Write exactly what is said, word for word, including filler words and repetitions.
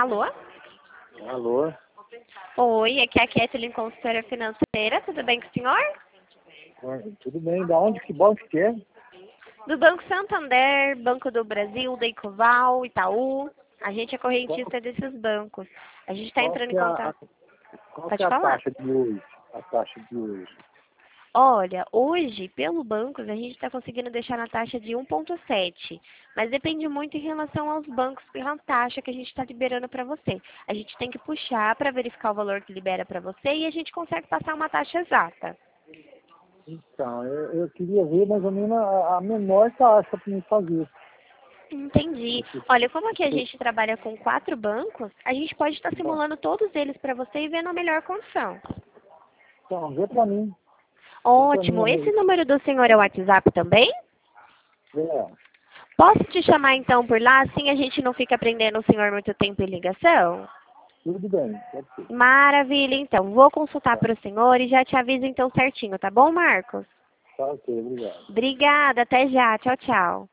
Alô? Alô? Oi, aqui é a Kathleen, consultora financeira. Tudo bem com o senhor? Oi, tudo bem, da onde, que banco que é? Do Banco Santander, Banco do Brasil, da Ecoval, Itaú. A gente é correntista desses bancos. A gente está Qual entrando em que é a, a- contato. qual Pode que é a falar? taxa de hoje? A taxa de hoje. Olha, hoje, pelo bancos, a gente está conseguindo deixar na taxa de um vírgula sete, mas depende muito em relação aos bancos pela taxa que a gente está liberando para você. A gente tem que puxar para verificar o valor que libera para você e a gente consegue passar uma taxa exata. Então, eu, eu queria ver mais ou menos a, a menor taxa para me fazer. Entendi. Olha, como aqui a gente trabalha com quatro bancos, a gente pode estar simulando todos eles para você e vendo a melhor condição. Então, vê para mim. Vê para mim. Ótimo. Esse número do senhor é o WhatsApp também? É, Posso te chamar então por lá, assim a gente não fica prendendo o senhor muito tempo em ligação? tudo bem, pode ser. Maravilha, então. Vou consultar Tá, para o senhor e já te aviso então certinho, tá bom, Marcos? tá ok, obrigado. Obrigada, até já. Tchau, tchau.